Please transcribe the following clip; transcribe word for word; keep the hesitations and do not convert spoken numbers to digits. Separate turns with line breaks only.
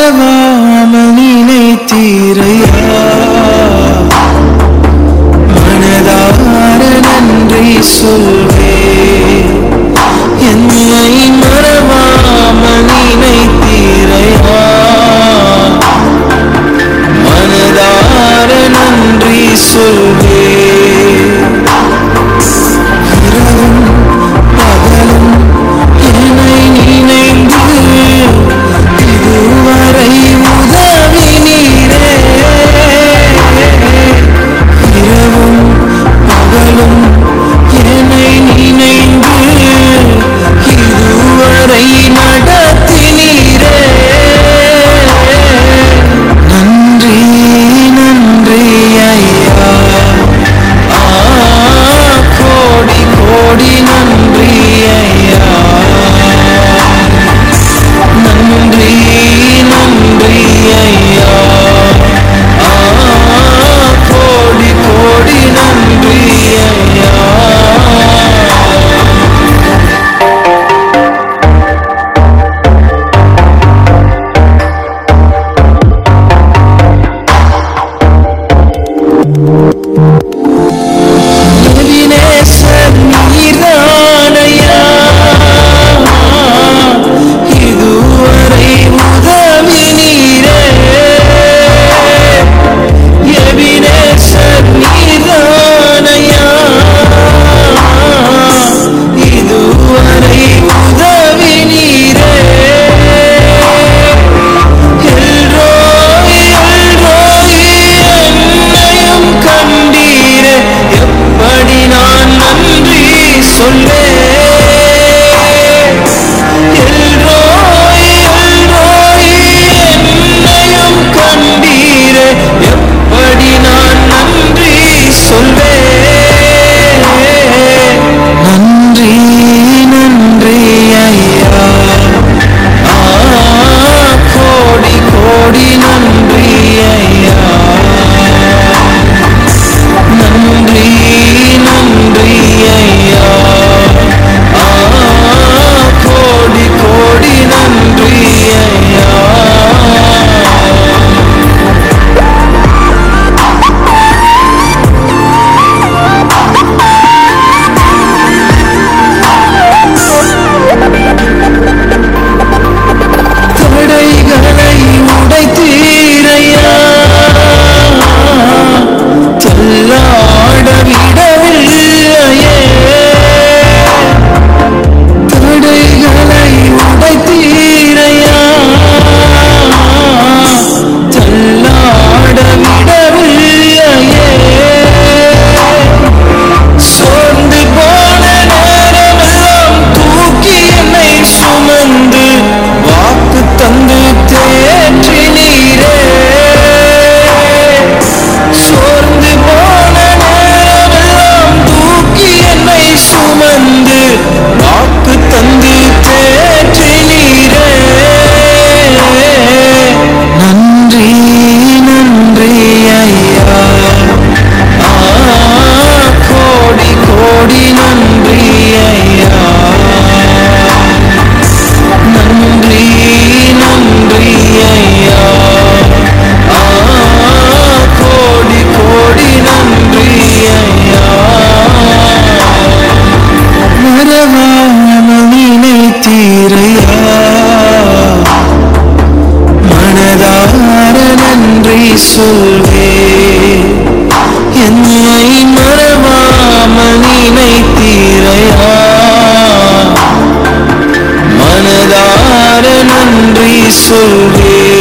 மறவாமல் நினைத்தீரையா மனதார நன்றி சொல்வே என்னை மறவாமல் நினைத்தீரையா மனதார நன்றி சொல்வே இரவும் பகலும் என்னை நினைந்து இதுவரை உதவினீரே இரவும் பகலும் என்னை நினைந்து இதுவரை நடத்தினீரே நன்றி நன்றி ஐயா ஆ கோடி கோடி நன்றி ஐயா நன்றி நன்றி ஐயா ஆ கோடி கோடி நன்றி ஐயா எபினேசர் நீர்தானையா இதுவரை உதவினீரே எபினேசர் நீர்தானையா இதுவரை உதவினீரே எல்ரோய் எல்ரோய் என்னையும் கண்டீரே எப்படி நான் நன்றி சொல்வேன் எல்ரோய் எல்ரோய் என்னையும் கண்டீரே எப்படி நான் நன்றி சொல்வேன் நன்றி நன்றி ஐயா ஆ கோடி கோடி நன்றி ஐயா நன்றி நன்றி ஐயா ஆ கோடி கோடி நன்றி ஐயா தடைகளை உடைத்தீரையா தள்ளாட விடவில்லையே தடைகளை உடைத்தீரையா தள்ளாட விடவில்லையே சோர்ந்து போன நேரமெல்லாம் தூக்கி என்னை சுமந்து வாக்கு தந்து தேற்றினீரே சோர்ந்து போன நேரமெல்லாம் தூக்கி என்னை சுமந்து வாக்கு தந்து தேற்றினீரே நன்றி நன்றி ஐயா ஆ கோடி கோடி நன்றி ஐயா நன்றி நன்றி ஐயா ஆ கோடி கோடி நன்றி ஐயா மறவாமல் நினைத்தீரையா மனதார நன்றி சொல்வே என்னை மறவாமல் நினைத்தீரையா மனதார நன்றி சொல்வே